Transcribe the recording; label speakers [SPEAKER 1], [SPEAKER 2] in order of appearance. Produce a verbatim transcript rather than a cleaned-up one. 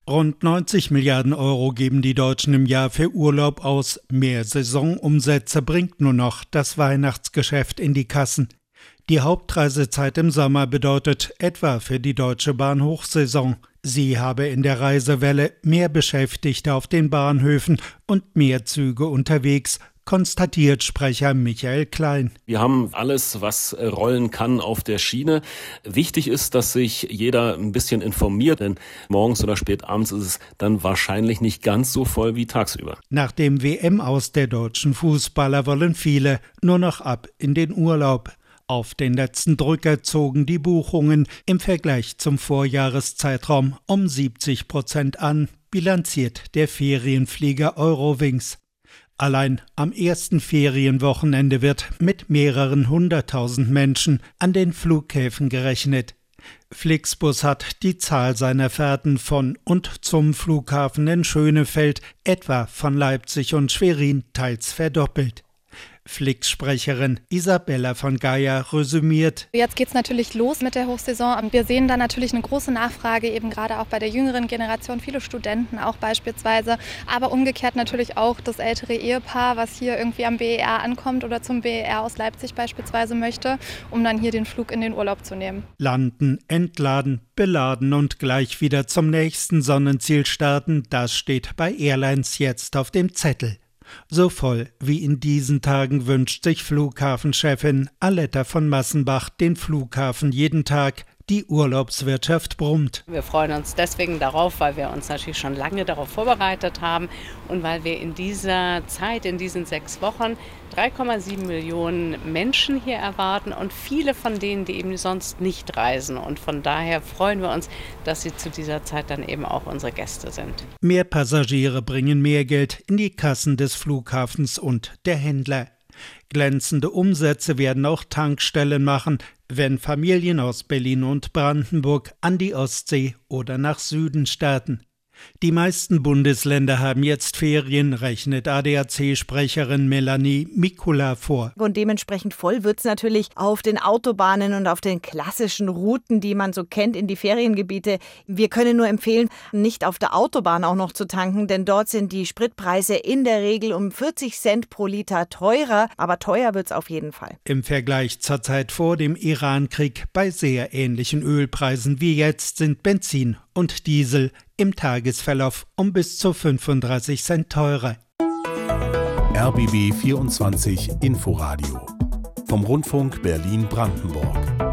[SPEAKER 1] Rund neunzig Milliarden Euro geben die Deutschen im Jahr für Urlaub aus. Mehr Saisonumsätze bringt nur noch das Weihnachtsgeschäft in die Kassen. Die Hauptreisezeit im Sommer bedeutet etwa für die Deutsche Bahn Hochsaison. Sie habe in der Reisewelle mehr Beschäftigte auf den Bahnhöfen und mehr Züge unterwegs, konstatiert Sprecher Michael Klein.
[SPEAKER 2] Wir haben alles, was rollen kann, auf der Schiene. Wichtig ist, dass sich jeder ein bisschen informiert, denn morgens oder spät abends ist es dann wahrscheinlich nicht ganz so voll wie tagsüber.
[SPEAKER 1] Nach dem W M-Aus der deutschen Fußballer wollen viele nur noch ab in den Urlaub. Auf den letzten Drücker zogen die Buchungen im Vergleich zum Vorjahreszeitraum um siebzig Prozent an, bilanziert der Ferienflieger Eurowings. Allein am ersten Ferienwochenende wird mit mehreren hunderttausend Menschen an den Flughäfen gerechnet. Flixbus hat die Zahl seiner Fahrten von und zum Flughafen in Schönefeld, etwa von Leipzig und Schwerin, teils verdoppelt. Flix-Sprecherin Isabella von Geier resümiert:
[SPEAKER 3] Jetzt geht es natürlich los mit der Hochsaison. Wir sehen da natürlich eine große Nachfrage, eben gerade auch bei der jüngeren Generation, viele Studenten auch beispielsweise, aber umgekehrt natürlich auch das ältere Ehepaar, was hier irgendwie am B E R ankommt oder zum B E R aus Leipzig beispielsweise möchte, um dann hier den Flug in den Urlaub zu nehmen.
[SPEAKER 1] Landen, entladen, beladen und gleich wieder zum nächsten Sonnenziel starten, das steht bei Airlines jetzt auf dem Zettel. So voll wie in diesen Tagen wünscht sich Flughafenchefin Aletta von Massenbach den Flughafen jeden Tag. Die Urlaubswirtschaft brummt.
[SPEAKER 4] Wir freuen uns deswegen darauf, weil wir uns natürlich schon lange darauf vorbereitet haben und weil wir in dieser Zeit, in diesen sechs Wochen, drei Komma sieben Millionen Menschen hier erwarten und viele von denen, die eben sonst nicht reisen. Und von daher freuen wir uns, dass sie zu dieser Zeit dann eben auch unsere Gäste sind.
[SPEAKER 1] Mehr Passagiere bringen mehr Geld in die Kassen des Flughafens und der Händler. Glänzende Umsätze werden auch Tankstellen machen, wenn Familien aus Berlin und Brandenburg an die Ostsee oder nach Süden starten. Die meisten Bundesländer haben jetzt Ferien, rechnet A D A C-Sprecherin Melanie Mikula vor.
[SPEAKER 5] Und dementsprechend voll wird es natürlich auf den Autobahnen und auf den klassischen Routen, die man so kennt in die Feriengebiete. Wir können nur empfehlen, nicht auf der Autobahn auch noch zu tanken, denn dort sind die Spritpreise in der Regel um vierzig Cent pro Liter teurer. Aber teuer wird es auf jeden Fall.
[SPEAKER 1] Im Vergleich zur Zeit vor dem Irankrieg bei sehr ähnlichen Ölpreisen wie jetzt sind Benzin und Diesel im Tagesverlauf um bis zu fünfunddreißig Cent teurer.
[SPEAKER 6] R B B vierundzwanzig Inforadio vom Rundfunk Berlin-Brandenburg.